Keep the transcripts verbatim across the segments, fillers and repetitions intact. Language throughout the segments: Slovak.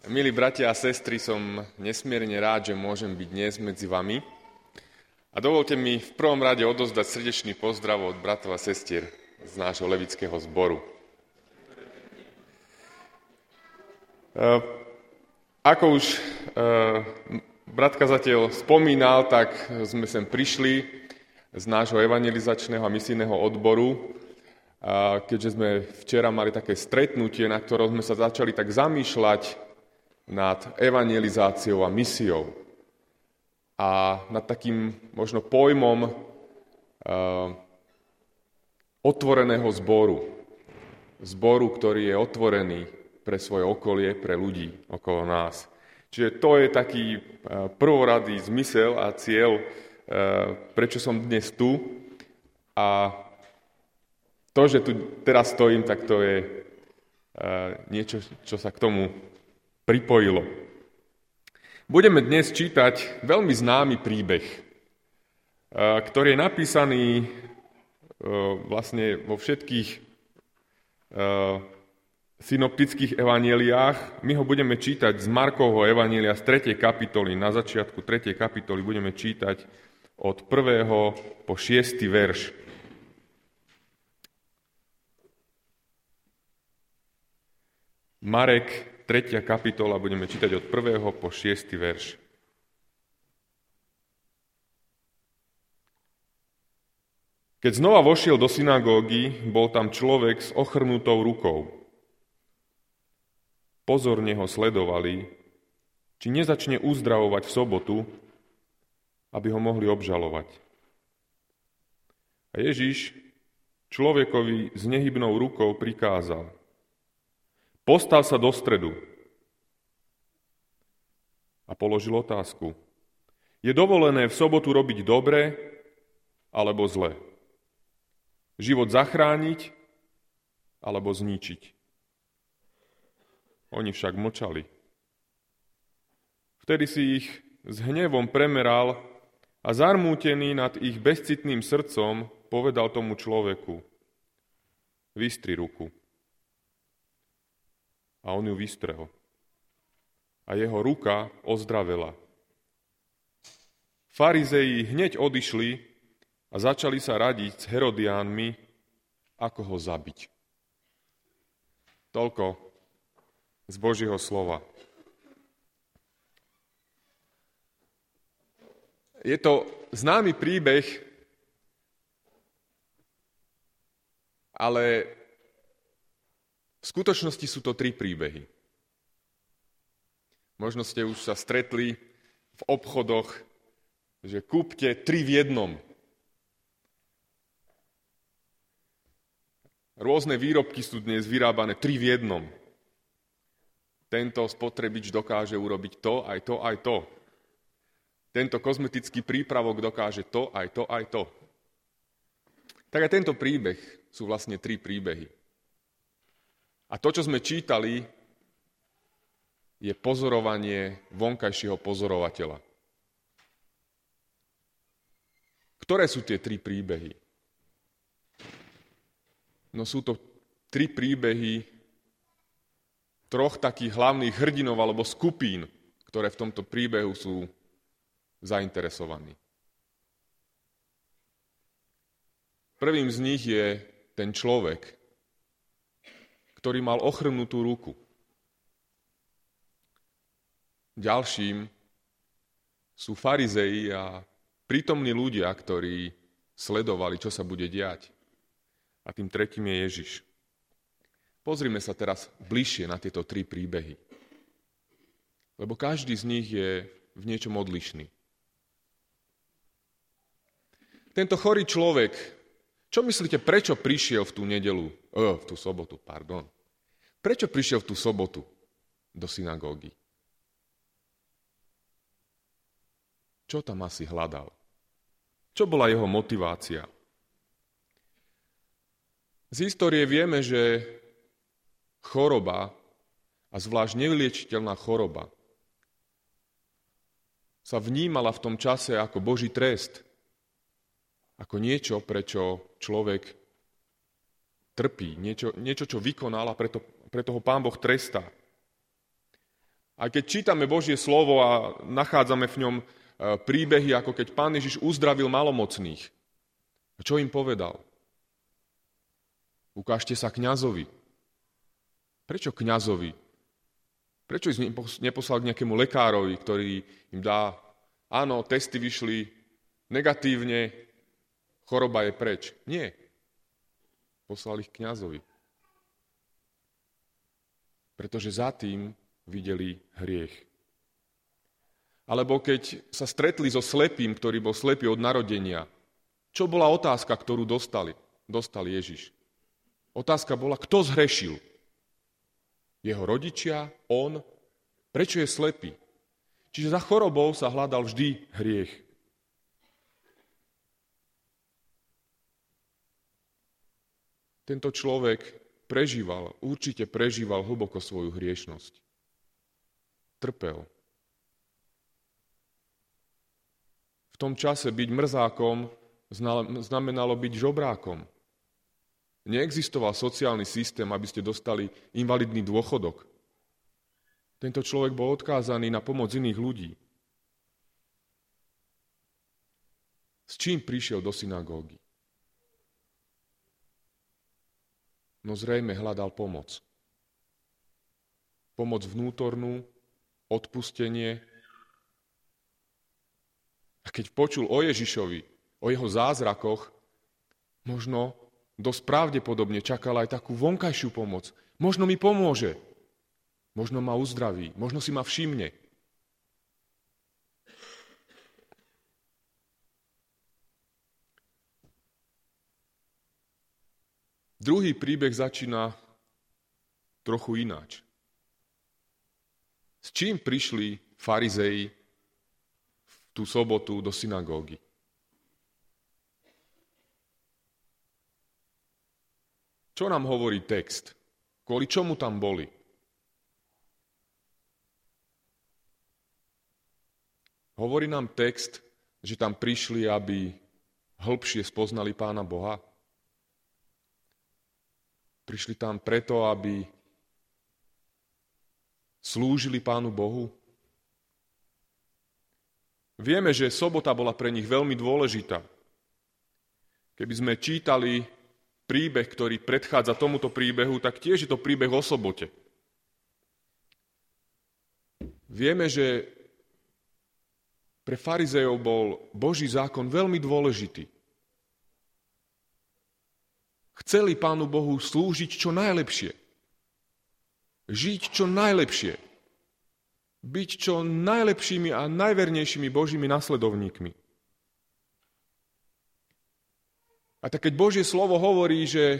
Milí bratia a sestry, som nesmierne rád, že môžem byť dnes medzi vami. A dovolte mi v prvom rade odozdať srdečný pozdrav od bratov a sestier z nášho levického zboru. Ako už brat kazateľ spomínal, tak sme sem prišli z nášho evangelizačného a misijného odboru, keďže sme včera mali také stretnutie, na ktorom sme sa začali tak zamýšľať nad evangelizáciou a misiou a nad takým možno pojmom uh, otvoreného zboru. Zboru, ktorý je otvorený pre svoje okolie, pre ľudí okolo nás. Čiže to je taký uh, prvoradý zmysel a cieľ, uh, prečo som dnes tu. A to, že tu teraz stojím, tak to je uh, niečo, čo sa k tomu pripojilo. Budeme dnes čítať veľmi známy príbeh, ktorý je napísaný vlastne vo všetkých synoptických evanjeliách. My ho budeme čítať z Markovho evanjelia z tretej kapitoly. Na začiatku tretej kapitoly budeme čítať od prvého po šiesty verš. Marek tretia kapitola, budeme čítať od prvého po šiesty verš. Keď znova vošiel do synagógy, bol tam človek s ochrnutou rukou. Pozorne ho sledovali, či nezačne uzdravovať v sobotu, aby ho mohli obžalovať. A Ježiš človekovi s nehybnou rukou prikázal: Postav sa do stredu. A položil otázku: Je dovolené v sobotu robiť dobre alebo zle? Život zachrániť alebo zničiť? Oni však mlčali. Vtedy si ich s hnevom premeral a zarmútený nad ich bezcitným srdcom povedal tomu človeku: Vystri ruku. A on ju vystrehol. A jeho ruka ozdravela. Farizei hneď odišli a začali sa radiť s Herodiánmi, ako ho zabiť. Toľko z Božieho slova. Je to známy príbeh, ale v skutočnosti sú to tri príbehy. Možno ste už sa stretli v obchodoch, že kúpte tri v jednom. Rôzne výrobky sú dnes vyrábané tri v jednom. Tento spotrebič dokáže urobiť to, aj to, aj to. Tento kozmetický prípravok dokáže to, aj to, aj to. Tak aj tento príbeh sú vlastne tri príbehy. A to, čo sme čítali, je pozorovanie vonkajšieho pozorovateľa. Ktoré sú tie tri príbehy? No sú to tri príbehy troch takých hlavných hrdinov alebo skupín, ktoré v tomto príbehu sú zainteresovaní. Prvým z nich je ten človek, ktorý mal ochrnutú ruku. Ďalším sú farizei a prítomní ľudia, ktorí sledovali, čo sa bude diať. A tým tretím je Ježiš. Pozrime sa teraz bližšie na tieto tri príbehy. Lebo každý z nich je v niečom odlišný. Tento chorý človek, čo myslíte, prečo prišiel v tú nedeľu, oh, v tú sobotu, pardon. Prečo prišiel v tú sobotu do synagógy? Čo tam asi hľadal? Čo bola jeho motivácia? Z histórie vieme, že choroba, a zvlášť nevyliečiteľná choroba, sa vnímala v tom čase ako Boží trest, ako niečo, prečo človek trpí, niečo, niečo čo vykonal a preto, preto ho Pán Boh trestá. A keď čítame Božie slovo a nachádzame v ňom príbehy, ako keď Pán Ježiš uzdravil malomocných. A čo im povedal? Ukážte sa kňazovi. Prečo kňazovi? Prečo ich neposlal k nejakému lekárovi, ktorý im dá, áno, testy vyšli negatívne, choroba je preč. Nie. Poslal ich kňazovi. Pretože za tým videli hriech. Alebo keď sa stretli so slepým, ktorý bol slepý od narodenia, čo bola otázka, ktorú dostali? Dostal Ježiš. Otázka bola, kto zhrešil? Jeho rodičia, on, prečo je slepý? Čiže za chorobou sa hľadal vždy hriech. Tento človek prežíval, určite prežíval hlboko svoju hriešnosť. Trpel. V tom čase byť mrzákom znamenalo byť žobrákom. Neexistoval sociálny systém, aby ste dostali invalidný dôchodok. Tento človek bol odkázaný na pomoc iných ľudí. S čím prišiel do synagógy? No zrejme hľadal pomoc. Pomoc vnútornú, odpustenie. A keď počul o Ježišovi, o jeho zázrakoch, možno dosť pravdepodobne čakal aj takú vonkajšiu pomoc. Možno mi pomôže. Možno ma uzdraví. Možno si ma všimne. Druhý príbeh začína trochu ináč. S čím prišli farizei v tú sobotu do synagógy? Čo nám hovorí text? Kvôli čomu tam boli? Hovorí nám text, že tam prišli, aby hĺbšie spoznali Pána Boha? Prišli tam preto, aby slúžili Pánu Bohu? Vieme, že sobota bola pre nich veľmi dôležitá. Keby sme čítali príbeh, ktorý predchádza tomuto príbehu, tak tiež je to príbeh o sobote. Vieme, že pre farizejov bol Boží zákon veľmi dôležitý. Chceli Pánu Bohu slúžiť čo najlepšie. Žiť čo najlepšie. Byť čo najlepšími a najvernejšími Božími nasledovníkmi. A tak keď Božie slovo hovorí, že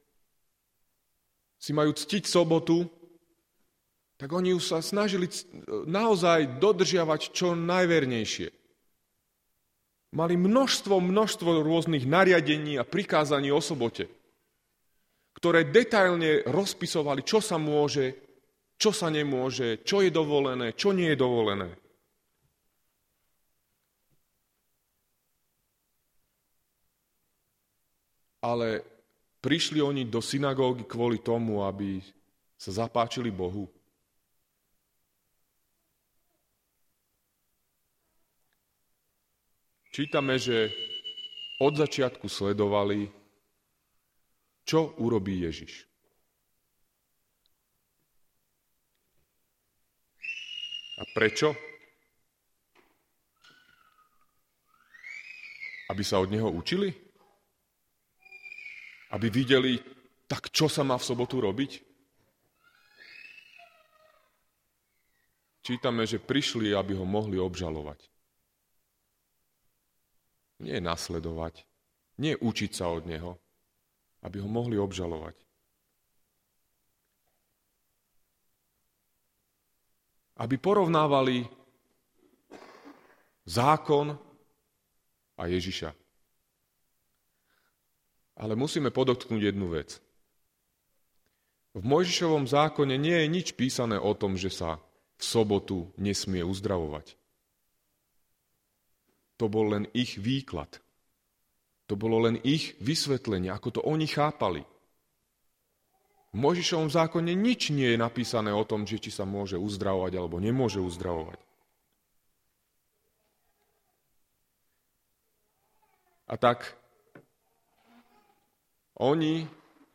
si majú ctiť sobotu, tak oni ju sa snažili naozaj dodržiavať čo najvernejšie. Mali množstvo, množstvo rôznych nariadení a prikázaní o sobote, ktoré detailne rozpisovali, čo sa môže, čo sa nemôže, čo je dovolené, čo nie je dovolené. Ale prišli oni do synagógy kvôli tomu, aby sa zapáčili Bohu. Čítame, že od začiatku sledovali, čo urobí Ježiš. A prečo? Aby sa od neho učili? Aby videli, tak čo sa má v sobotu robiť? Čítame, že prišli, aby ho mohli obžalovať. Nie nasledovať, nie učiť sa od neho, aby ho mohli obžalovať. Aby porovnávali zákon a Ježiša. Ale musíme podotknúť jednu vec. V Mojžišovom zákone nie je nič písané o tom, že sa v sobotu nesmie uzdravovať. To bol len ich výklad. To bolo len ich vysvetlenie, ako to oni chápali. V Mojžišovom zákone nič nie je napísané o tom, že či sa môže uzdravovať alebo nemôže uzdravovať. A tak oni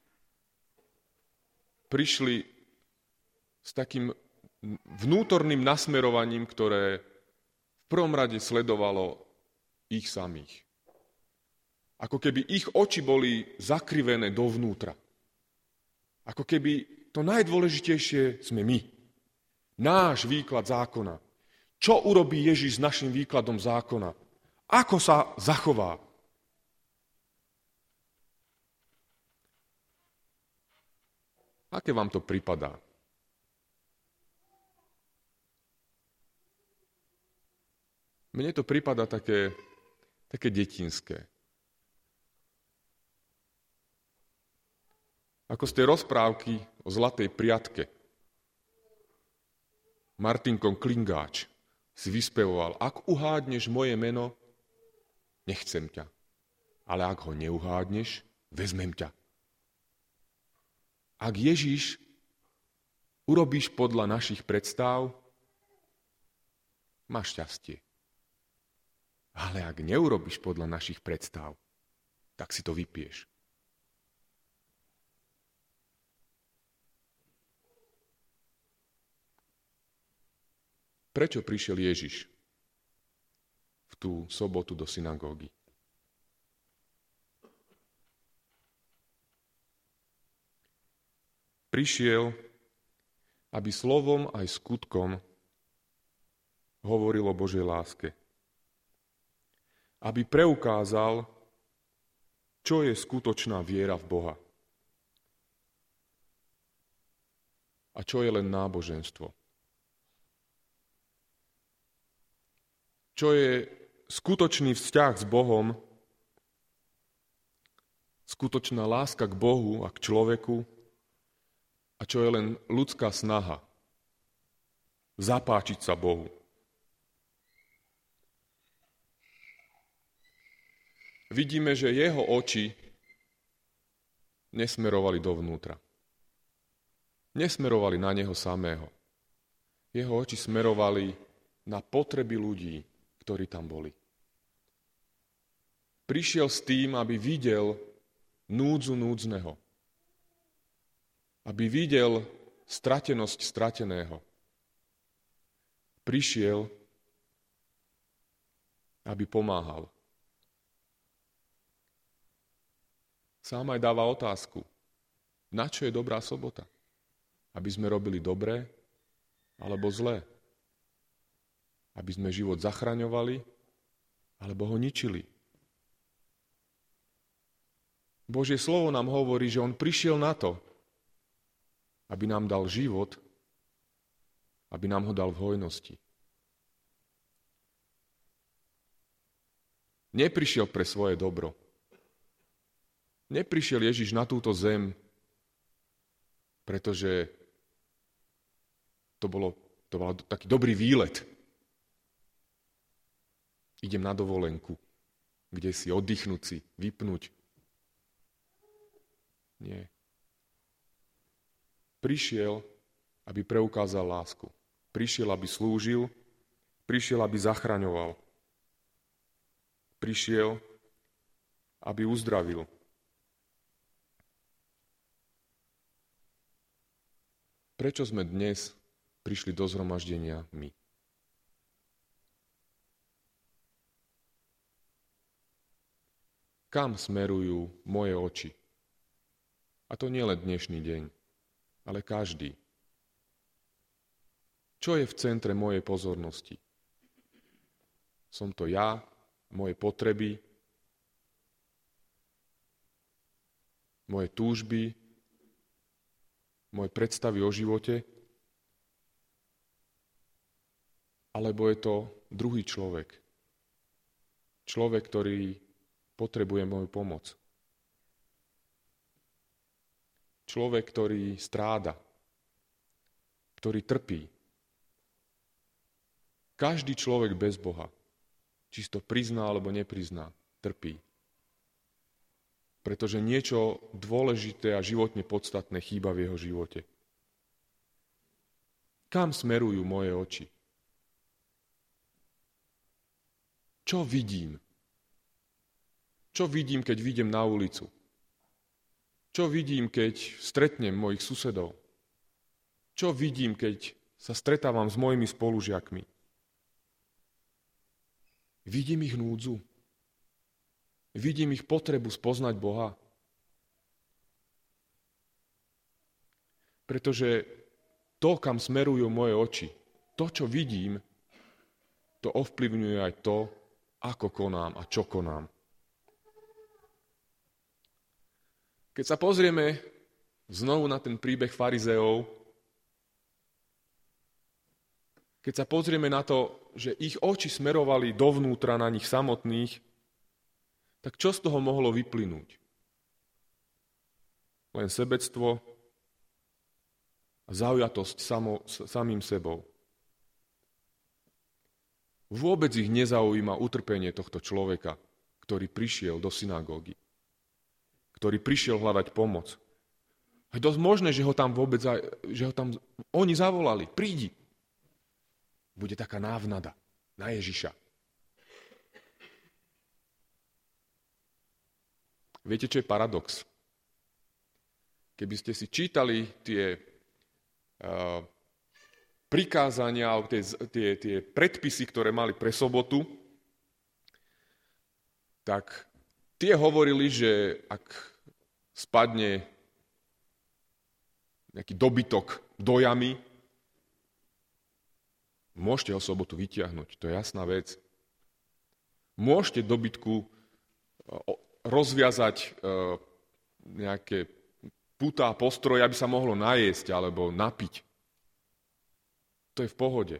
prišli s takým vnútorným nasmerovaním, ktoré v prvom rade sledovalo ich samých. Ako keby ich oči boli zakrivené dovnútra. Ako keby to najdôležitejšie sme my. Náš výklad zákona. Čo urobí Ježiš s našim výkladom zákona? Ako sa zachová? Aké vám to pripadá? Mne to pripadá také, také detinské. Ako z tej rozprávky o zlatej priatke. Martinko Klingáč si vyspevoval: ak uhádneš moje meno, nechcem ťa. Ale ak ho neuhádneš, vezmem ťa. Ak Ježiš urobíš podľa našich predstáv, máš šťastie. Ale ak neurobíš podľa našich predstáv, tak si to vypiješ. Prečo prišiel Ježiš v tú sobotu do synagógy? Prišiel, aby slovom aj skutkom hovoril o Božej láske. Aby preukázal, čo je skutočná viera v Boha. A čo je len náboženstvo. Čo je skutočný vzťah s Bohom, skutočná láska k Bohu a k človeku, a čo je len ľudská snaha zapáčiť sa Bohu. Vidíme, že jeho oči nesmerovali dovnútra. Nesmerovali na neho samého. Jeho oči smerovali na potreby ľudí, ktorí tam boli. Prišiel s tým, aby videl núdzu núdzneho. Aby videl stratenosť strateného. Prišiel, aby pomáhal. Sám aj dáva otázku, na čo je dobrá sobota? Aby sme robili dobré alebo zlé? Aby sme život zachraňovali, alebo ho ničili. Božie slovo nám hovorí, že on prišiel na to, aby nám dal život, aby nám ho dal v hojnosti. Neprišiel pre svoje dobro. Neprišiel Ježiš na túto zem, pretože to bolo, to bol taký dobrý výlet. Idem na dovolenku, kde si oddychnúť si, vypnúť. Nie. Prišiel, aby preukázal lásku. Prišiel, aby slúžil. Prišiel, aby zachraňoval. Prišiel, aby uzdravil. Prečo sme dnes prišli do zhromaždenia my? Kam smerujú moje oči? A to nie len dnešný deň, ale každý. Čo je v centre mojej pozornosti? Som to ja, moje potreby, moje túžby, moje predstavy o živote? Alebo je to druhý človek? Človek, ktorý potrebuje moju pomoc. Človek, ktorý stráda, ktorý trpí. Každý človek bez Boha, či to prizná alebo neprizná, trpí. pretože niečo dôležité a životne podstatné chýba v jeho živote. Kam smerujú moje oči? Čo vidím? Čo vidím, keď vidím na ulicu? Čo vidím, keď stretnem mojich susedov? Čo vidím, keď sa stretávam s mojimi spolužiakmi? Vidím ich núdzu. Vidím ich potrebu spoznať Boha. Pretože to, kam smerujú moje oči, to, čo vidím, to ovplyvňuje aj to, ako konám a čo konám. Keď sa pozrieme znovu na ten príbeh farizeov, keď sa pozrieme na to, že ich oči smerovali dovnútra na nich samotných, tak čo z toho mohlo vyplynúť? Len sebectvo a zaujatosť samo, samým sebou. Vôbec ich nezaujíma utrpenie tohto človeka, ktorý prišiel do synagógy, ktorý prišiel hľadať pomoc. Je dosť možné, že ho tam vôbec, že ho tam oni zavolali, prídi. Bude taká návnada na Ježiša. Viete, čo je paradox? Keby ste si čítali tie uh, prikázania, tie, tie, tie predpisy, ktoré mali pre sobotu, tak tie hovorili, že ak spadne nejaký dobytok do jamy, môžete ho sobotu vytiahnuť, to je jasná vec. Môžete dobytku rozviazať nejaké putá, postroje, aby sa mohlo najesť alebo napiť. To je v pohode.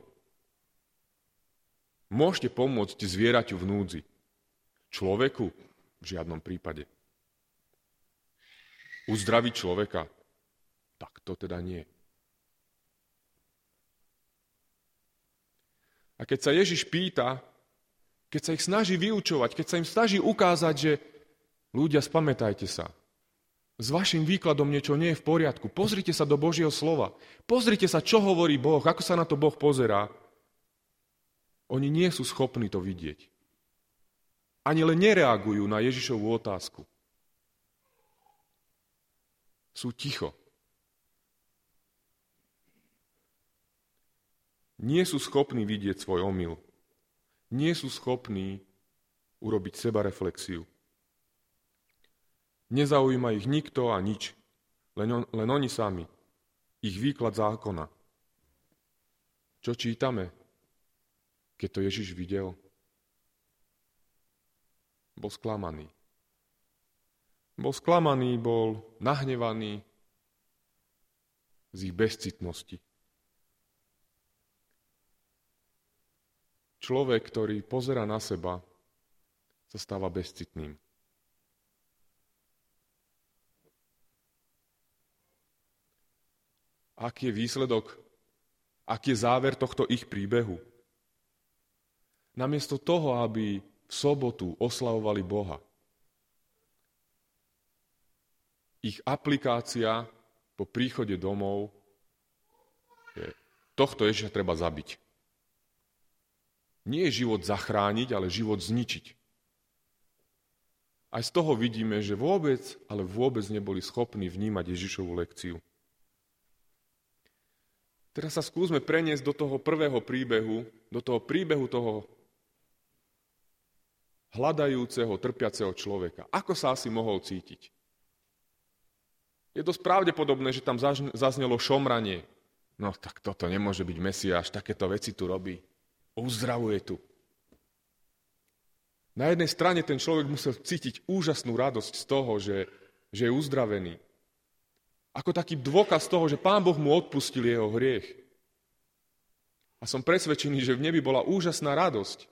Môžete pomôcť zvieraťu v núdzi. Človeku? V žiadnom prípade. Uzdraviť človeka? Tak to teda nie. A keď sa Ježiš pýta, keď sa ich snaží vyučovať, keď sa im snaží ukázať, že ľudia, spamätajte sa, s vašim výkladom niečo nie je v poriadku, pozrite sa do Božieho slova, pozrite sa, čo hovorí Boh, ako sa na to Boh pozerá. Oni nie sú schopní to vidieť. Ani len nereagujú na Ježišovú otázku. Sú ticho. Nie sú schopní vidieť svoj omyl. Nie sú schopní urobiť sebareflexiu. Nezaujíma ich nikto a nič, len, on, len oni sami. Ich výklad zákona. Čo čítame, keď to Ježiš videl? Bol sklamaný. Bol sklamaný, bol nahnevaný z ich bezcitnosti. Človek, ktorý pozerá na seba, sa stáva bezcitným. Aký je výsledok, aký je záver tohto ich príbehu? Namiesto toho, aby v sobotu oslavovali Boha, ich aplikácia po príchode domov je, tohto Ježiša treba zabiť. Nie je život zachrániť, ale život zničiť. Aj z toho vidíme, že vôbec, ale vôbec neboli schopní vnímať Ježišovu lekciu. Teraz sa skúsme preniesť do toho prvého príbehu, do toho príbehu toho hľadajúceho, trpiaceho človeka. Ako sa asi mohol cítiť? Je dosť pravdepodobné, že tam zaznelo šomranie. No tak toto nemôže byť Mesiáš, takéto veci tu robí. Uzdravuje tu. Na jednej strane ten človek musel cítiť úžasnú radosť z toho, že, že je uzdravený. Ako taký dôkaz toho, že Pán Boh mu odpustil jeho hriech. A som presvedčený, že v nebi bola úžasná radosť.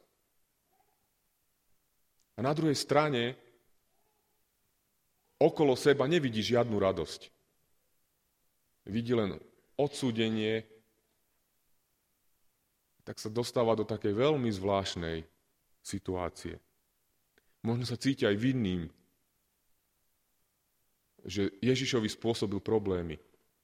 A na druhej strane okolo seba nevidí žiadnu radosť. Vidí len odsúdenie, tak sa dostáva do takej veľmi zvláštnej situácie. Možno sa cíti aj vinným. že Ježišovi spôsobil problémy.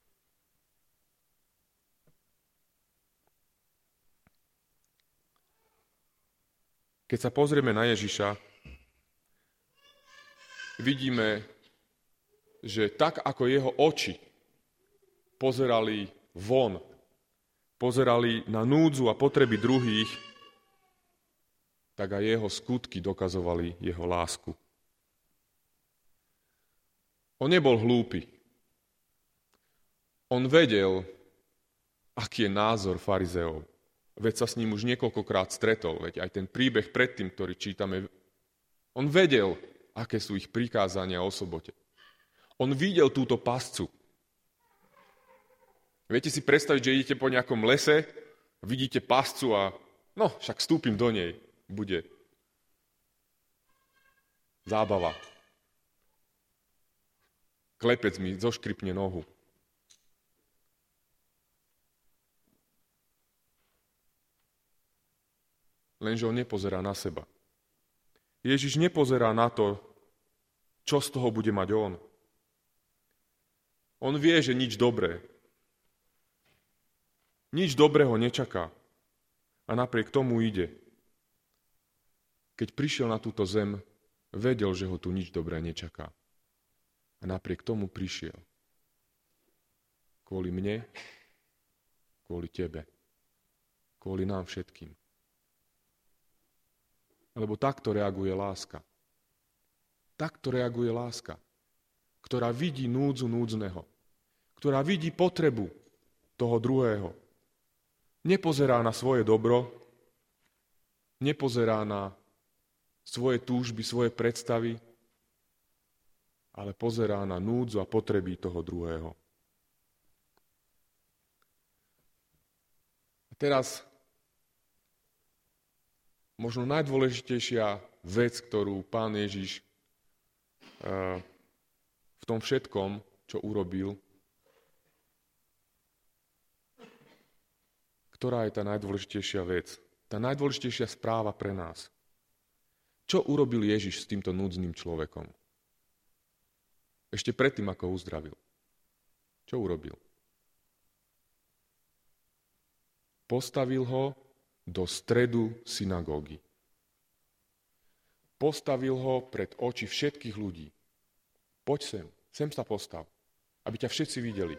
Keď sa pozrieme na Ježiša, vidíme, že tak ako jeho oči pozerali von, pozerali na núdzu a potreby druhých, tak aj jeho skutky dokazovali jeho lásku. On nebol hlúpy. On vedel, aký je názor farizeov. Veď sa s ním už niekoľkokrát stretol. Veď aj ten príbeh predtým, ktorý čítame, on vedel, aké sú ich prikázania o sobote. On videl túto pascu. Viete si predstaviť, že idete po nejakom lese, vidíte pascu a no, však vstúpim do nej. Bude zábava. Klepec mi zoškripne nohu. Lenže on nepozerá na seba. Ježiš nepozerá na to, čo z toho bude mať on. On vie, že nič dobré. Nič dobrého nečaká. A napriek tomu ide. Keď prišiel na túto zem, vedel, že ho tu nič dobré nečaká. A napriek tomu prišiel. Kvôli mne, kvôli tebe, kvôli nám všetkým. Lebo takto reaguje láska. Takto reaguje láska, ktorá vidí núdzu núdzneho, ktorá vidí potrebu toho druhého. Nepozerá na svoje dobro, nepozerá na svoje túžby, svoje predstavy, ale pozerá na núdzu a potreby toho druhého. A teraz možno najdôležitejšia vec, ktorú Pán Ježiš v tom všetkom, čo urobil, ktorá je tá najdôležitejšia vec, tá najdôležitejšia správa pre nás. Čo urobil Ježiš s týmto núdznym človekom? Ešte predtým, ako ho uzdravil. Čo urobil? Postavil ho do stredu synagógy. Postavil ho pred oči všetkých ľudí. Poď sem, sem sa postav, aby ťa všetci videli.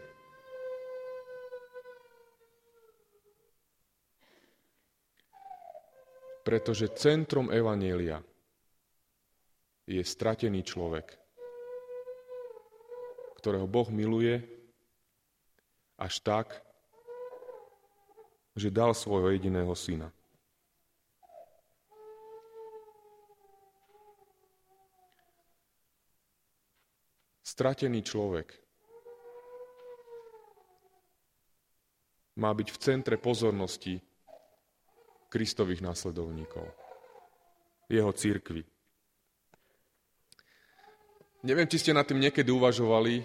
Pretože centrom evanjelia je stratený človek, ktorého Boh miluje až tak, že dal svojho jediného syna. Stratený človek má byť v centre pozornosti Kristových následovníkov, jeho cirkvi. Neviem, či ste nad tým niekedy uvažovali,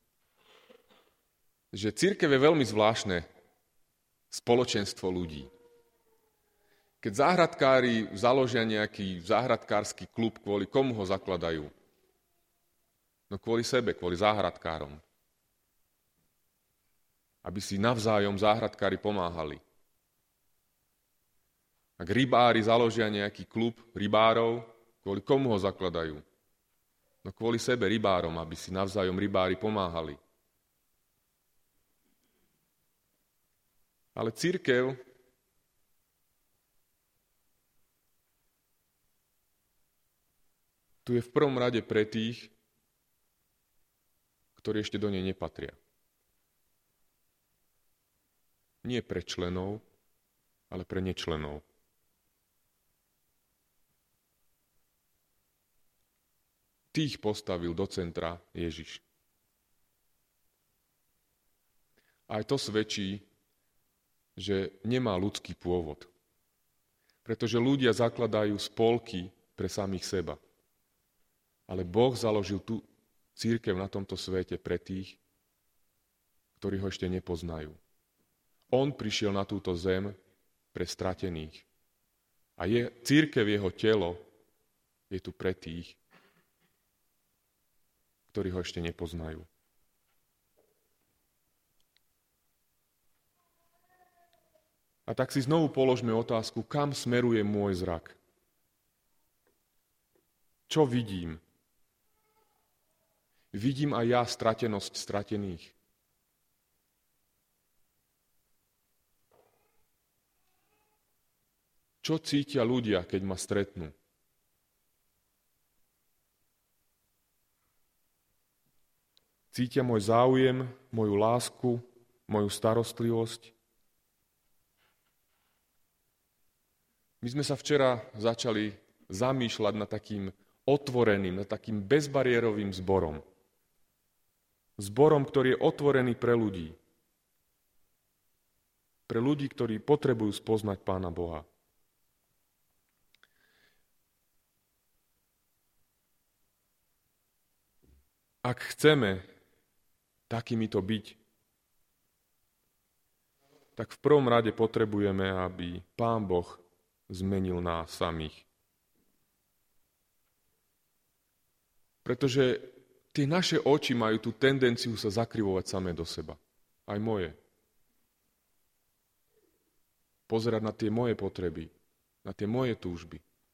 že cirkev je veľmi zvláštne spoločenstvo ľudí. Keď záhradkári založia nejaký záhradkársky klub, kvôli komu ho zakladajú? No kvôli sebe, kvôli záhradkárom. Aby si navzájom záhradkári pomáhali. Ak rybári založia nejaký klub rybárov, kvôli komu ho zakladajú? No kvôli sebe, rybárom, aby si navzájom rybári pomáhali. Ale cirkev tu je v prvom rade pre tých, ktorí ešte do nej nepatria. Nie pre členov, ale pre nečlenov. Tých postavil do centra Ježiš. Aj to svedčí, že nemá ľudský pôvod. Pretože ľudia zakladajú spolky pre samých seba. Ale Boh založil tú cirkev na tomto svete pre tých, ktorí ho ešte nepoznajú. On prišiel na túto zem pre stratených. A je, cirkev, jeho telo, je tu pre tých, ktorí ho ešte nepoznajú. A tak si znovu položme otázku, kam smeruje môj zrak? Čo vidím? Vidím aj ja stratenosť stratených. Čo cítia ľudia, keď ma stretnú? Cítia môj záujem, moju lásku, moju starostlivosť? My sme sa včera začali zamýšľať nad takým otvoreným, nad takým bezbariérovým zborom. Zborom, ktorý je otvorený pre ľudí. Pre ľudí, ktorí potrebujú spoznať Pána Boha. Ak chceme takýmito byť, tak v prvom rade potrebujeme, aby Pán Boh zmenil nás samých. Pretože tie naše oči majú tú tendenciu sa zakrivovať samé do seba. Aj moje. Pozerať na tie moje potreby, na tie moje túžby.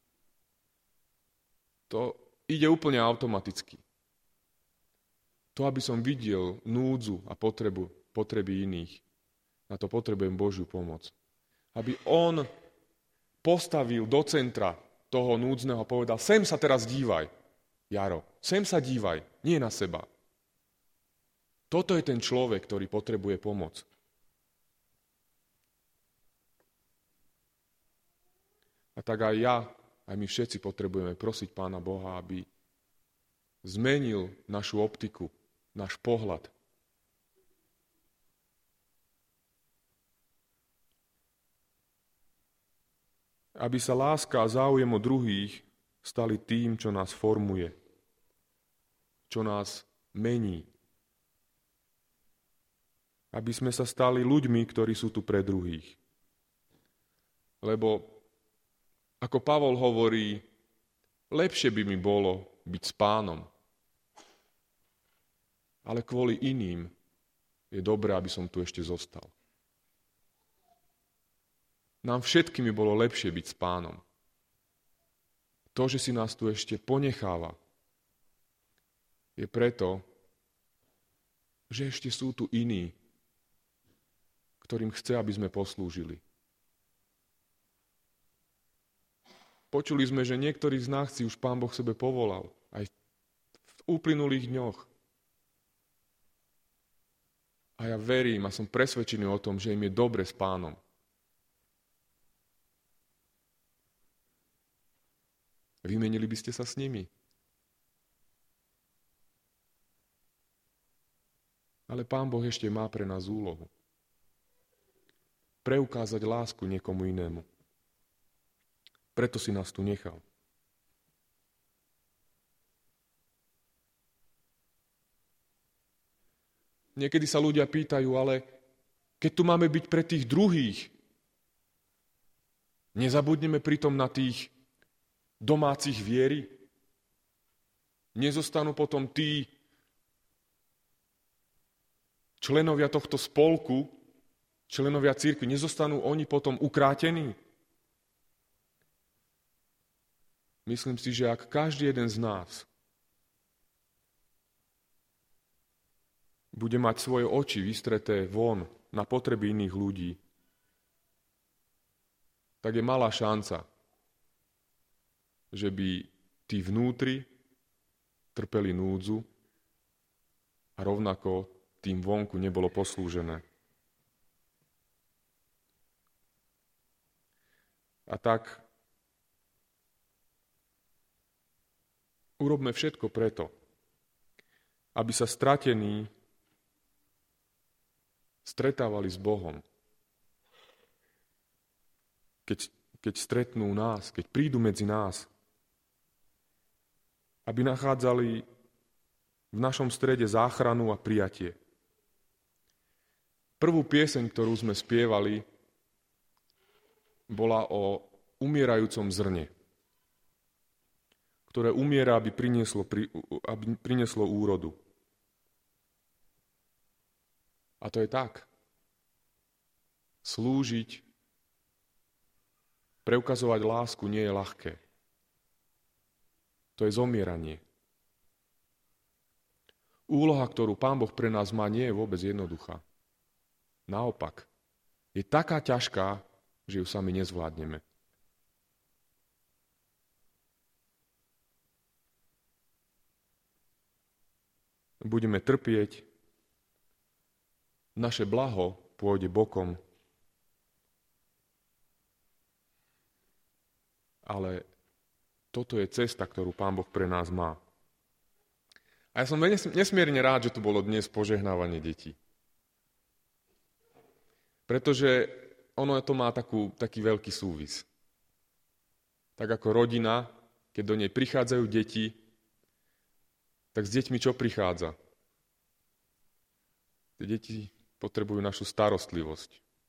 To ide úplne automaticky. To, aby som videl núdzu a potrebu, potreby iných, na to potrebujem Božiu pomoc. Aby On postavil do centra toho núdzneho a povedal, sem sa teraz dívaj, Jaro, sem sa dívaj, nie na seba. Toto je ten človek, ktorý potrebuje pomoc. A tak aj ja, aj my všetci potrebujeme prosiť Pána Boha, aby zmenil našu optiku, náš pohľad. Aby sa láska a záujem o druhých stali tým, čo nás formuje, čo nás mení. Aby sme sa stali ľuďmi, ktorí sú tu pre druhých. Lebo, ako Pavol hovorí, lepšie by mi bolo byť s Pánom, ale kvôli iným je dobré, aby som tu ešte zostal. Nám všetkým bolo lepšie byť s Pánom. To, že si nás tu ešte ponecháva, je preto, že ešte sú tu iní, ktorým chce, aby sme poslúžili. Počuli sme, že niektorí z nás si už Pán Boh sebe povolal, aj v uplynulých dňoch. A ja verím a som presvedčený o tom, že im je dobre s Pánom. Vymenili by ste sa s nimi. Ale Pán Boh ešte má pre nás úlohu. Preukázať lásku niekomu inému. Preto si nás tu nechal. Niekedy sa ľudia pýtajú, ale keď tu máme byť pre tých druhých, nezabudneme pritom na tých domácich viery? Nezostanú potom tí členovia tohto spolku, členovia cirkvi, nezostanú oni potom ukrátení? Myslím si, že ak každý jeden z nás bude mať svoje oči vystreté von na potreby iných ľudí, tak je malá šanca, že by tí vnútri trpeli núdzu a rovnako tým vonku nebolo poslúžené. A tak urobme všetko preto, aby sa stratení stretávali s Bohom. Keď, keď stretnú nás, keď prídu medzi nás, aby nachádzali v našom strede záchranu a prijatie. Prvú pieseň, ktorú sme spievali, bola o umierajúcom zrne, ktoré umiera, aby prinieslo, aby prinieslo úrodu. A to je tak. Slúžiť, preukazovať lásku nie je ľahké. To je zomieranie. Úloha, ktorú Pán Boh pre nás má, nie je vôbec jednoduchá. Naopak, je taká ťažká, že ju sami nezvládneme. Budeme trpieť, naše blaho pôjde bokom, ale toto je cesta, ktorú Pán Boh pre nás má. A ja som nesmierne rád, že tu bolo dnes požehnávanie detí. Pretože ono to má takú, taký veľký súvis. Tak ako rodina, keď do nej prichádzajú deti, tak s deťmi čo prichádza? Tie deti potrebujú našu starostlivosť.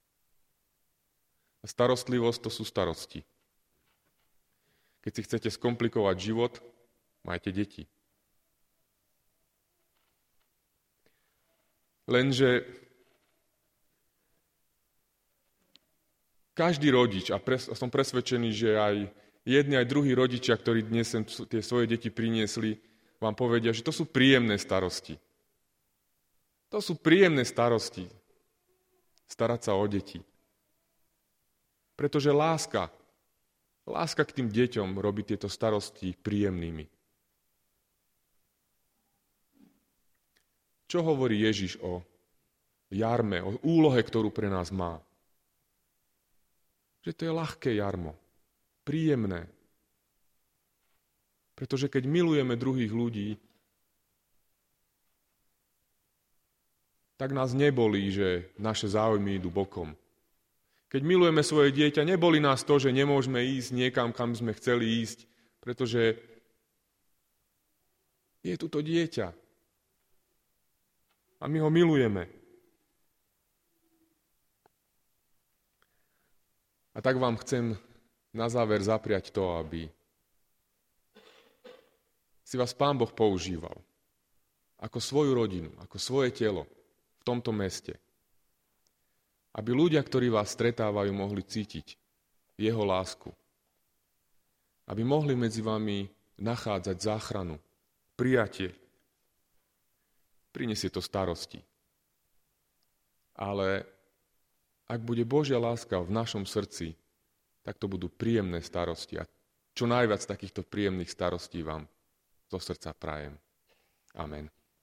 A starostlivosť to sú starosti. Keď si chcete skomplikovať život, majte deti. Lenže každý rodič, a pres, som presvedčený, že aj jedni, aj druhí rodičia, ktorí dnes sem tie svoje deti priniesli, vám povedia, že to sú príjemné starosti. To sú príjemné starosti. Starať sa o deti. Pretože láska, láska k tým deťom robí tieto starosti príjemnými. Čo hovorí Ježiš o jarme, o úlohe, ktorú pre nás má? Že to je ľahké jarmo, príjemné. Pretože keď milujeme druhých ľudí, tak nás nebolí, že naše záujmy idú bokom. Keď milujeme svoje dieťa, nebolí nás to, že nemôžeme ísť niekam, kam sme chceli ísť, pretože je tu to dieťa. A my ho milujeme. A tak vám chcem na záver zapriať to, aby si vás Pán Boh používal ako svoju rodinu, ako svoje telo v tomto meste. Aby ľudia, ktorí vás stretávajú, mohli cítiť jeho lásku. Aby mohli medzi vami nachádzať záchranu, prijatie. Prinesie to starosti. Ale ak bude Božia láska v našom srdci, tak to budú príjemné starosti. A čo najviac takýchto príjemných starostí vám zo srdca prajem. Amen.